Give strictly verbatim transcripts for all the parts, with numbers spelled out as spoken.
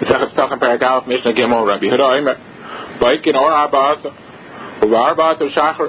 Sechet Ptachim Paragalaf Mishnah Gimel Rabbi Huda Omer Baikin Or Arba'asa Uva Arba'asa Shachar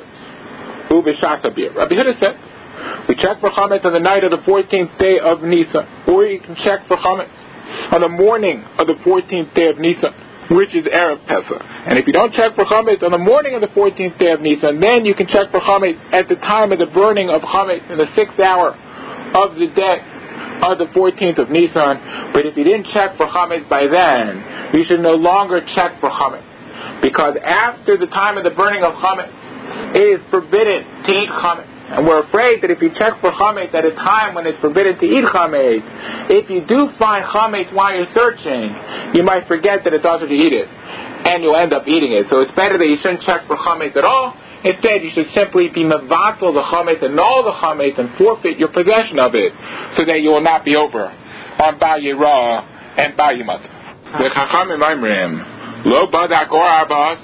Uva Shasabir. Rabbi Huda said, we check for Chametz on the night of the fourteenth day of Nisan, or you can check for Chametz on the morning of the fourteenth day of Nisan, which is Erev Pesach. And if you don't check for Chametz on the morning of the fourteenth day of Nisan, then you can check for Chametz at the time of the burning of Chametz in the sixth hour of the day of the fourteenth of Nisan. But if you didn't check for Chametz by then, you should no longer check for Chametz, because after the time of the burning of Chametz, it is forbidden to eat Chametz. And we're afraid that if you check for Chametz at a time when it's forbidden to eat Chametz, if you do find Chametz while you're searching, you might forget that it's also to eat it, and you'll end up eating it. So it's better that you shouldn't check for Chametz at all. Instead, you should simply be mevatel the Chametz and all the Chametz and forfeit your possession of it, so that you will not be over on Bal Yirah and Bal Yimat. The Chachamim Oimrim, Lo badak or arba'as,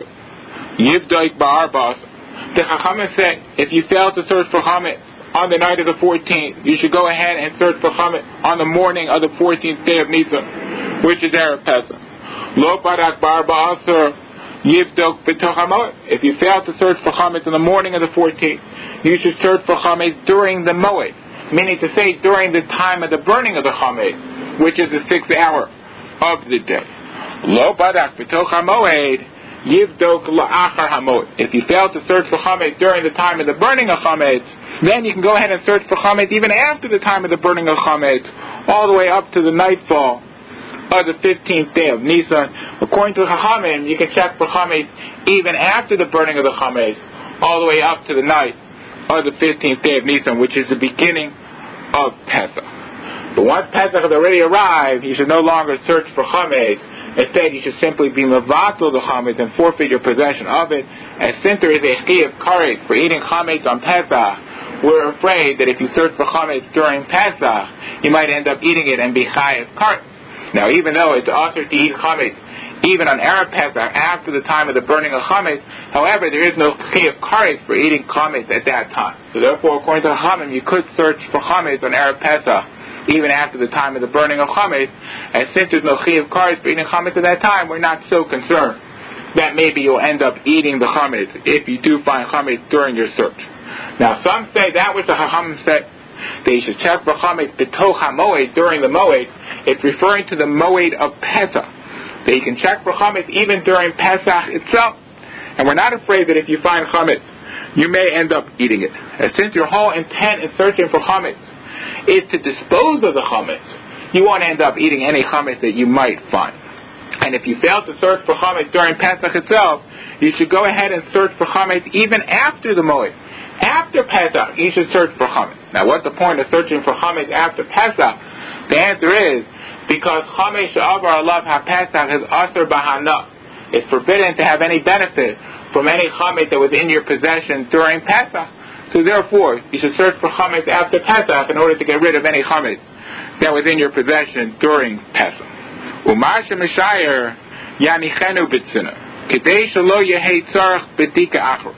yivdoik ba'arba'as. The Chachamim say, if you fail to search for Chametz on the night of the fourteenth, you should go ahead and search for Chametz on the morning of the fourteenth day of Nisan, which is Erev Pesach. Lo badak ba'arba'asar yivdok b'toch hamoed. If you fail to search for Chametz on the morning of the fourteenth, you should search for Chametz during the Moed, meaning to say during the time of the burning of the Chametz, which is the sixth hour of the day. Lo badak b'toch hamoed Yivdok la'achar hamod. If you fail to search for Chametz during the time of the burning of Chametz, then you can go ahead and search for Chametz even after the time of the burning of Chametz, all the way up to the nightfall of the fifteenth day of Nisan. According to Chachamim, you can check for Chametz even after the burning of the Chametz, all the way up to the night of the fifteenth day of Nisan, which is the beginning of Pesach. But once Pesach has already arrived, you should no longer search for Chametz. Instead, you should simply be mevatel the Chametz and forfeit your possession of it. And since there is a chiyuv karet for eating Chametz on Pesach, we're afraid that if you search for Chametz during Pesach, you might end up eating it and be chiyuv karet. Now, even though it's also to eat Chametz even on Erev Pesach after the time of the burning of Chametz, however, there is no chiyuv karet for eating Chametz at that time. So therefore, according to Chachamim, you could search for Chametz on Erev Pesach even after the time of the burning of Chametz, and since there's no chiyuv karet for eating Chametz at that time, we're not so concerned that maybe you'll end up eating the Chametz if you do find Chametz during your search. Now, some say that which the Chachamim said, that you should check for Chametz b'toch hamoed during the Moed, it's referring to the Moed of Pesach, that you can check for Chametz even during Pesach itself, and we're not afraid that if you find Chametz, you may end up eating it. And since your whole intent in searching for Chametz is to dispose of the Chametz, you won't end up eating any Chametz that you might find. And if you fail to search for Chametz during Pesach itself, you should go ahead and search for Chametz even after the Moed. After Pesach, you should search for Chametz. Now, what's the point of searching for Chametz after Pesach? The answer is because Chametz she'avar alav ha-Pesach is asur b'hana. It's forbidden to have any benefit from any Chametz that was in your possession during Pesach. So therefore, you should search for Chametz after Pesach in order to get rid of any Chametz that was in your possession during Pesach. Umar shemishayer yanichenu b'tzina k'dei shelo yehei tzarich b'dika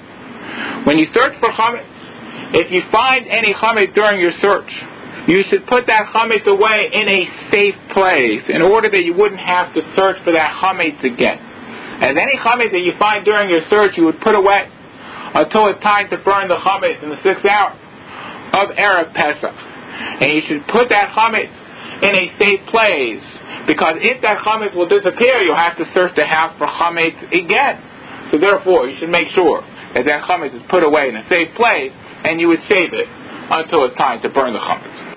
achar. When you search for Chametz, if you find any Chametz during your search, you should put that Chametz away in a safe place in order that you wouldn't have to search for that Chametz again. And any Chametz that you find during your search, you would put away until it's time to burn the Chametz in the sixth hour of Erev Pesach. And you should put that Chametz in a safe place, because if that Chametz will disappear, you'll have to search the house for Chametz again. So therefore, you should make sure that that Chametz is put away in a safe place, and you would save it until it's time to burn the Chametz.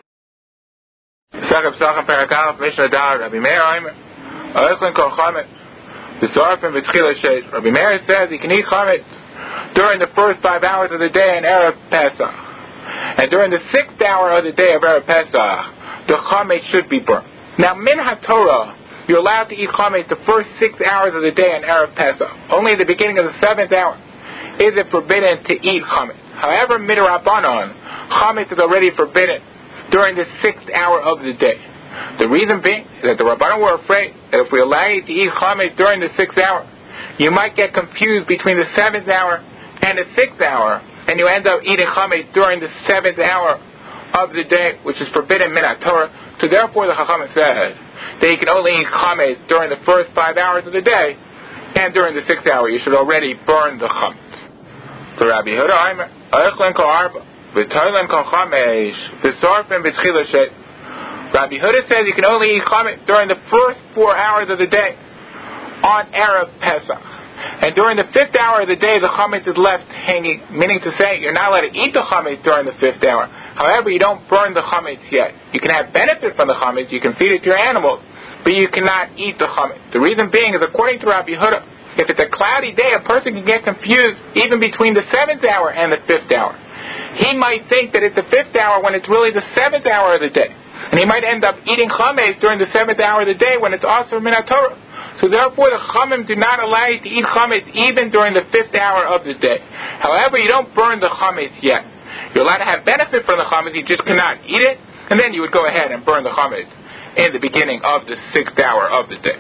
Rabbi Meir says you can eat Chametz during the first five hours of the day in Erev Pesach. And during the sixth hour of the day of Erev Pesach, the Chametz should be burnt. Now, min ha-Torah, you're allowed to eat Chametz the first six hours of the day in Erev Pesach. Only at the beginning of the seventh hour is it forbidden to eat Chametz. However, midrabanan, Chametz is already forbidden during the sixth hour of the day. The reason being that the Rabbanan were afraid that if we allow you to eat Chametz during the sixth hour, you might get confused between the seventh hour and the sixth hour, and you end up eating Chametz during the seventh hour of the day, which is forbidden min ha-Torah. So therefore the Chachamim said that you can only eat chametz during the first five hours of the day, and during the sixth hour you should already burn the chametz. So Rabbi Yehuda Aimer, Oichlen kol arba, v'toilen kol chamesh, v'sorfen v'tchila shet. Rabbi Yehuda says you can only eat chametz during the first four hours of the day on Erev Pesach. And during the fifth hour of the day, the chametz is left hanging, meaning to say you're not allowed to eat the chametz during the fifth hour. However, you don't burn the chametz yet. You can have benefit from the chametz, you can feed it to your animals, but you cannot eat the chametz. The reason being is, according to Rabbi Yehuda, if it's a cloudy day, a person can get confused even between the seventh hour and the fifth hour. He might think that it's the fifth hour when it's really the seventh hour of the day. And he might end up eating chametz during the seventh hour of the day when it's also min haTorah. So therefore the Chachamim do not allow you to eat chametz even during the fifth hour of the day. However, you don't burn the chametz yet. You're allowed to have benefit from the chametz, you just cannot eat it, and then you would go ahead and burn the chametz in the beginning of the sixth hour of the day.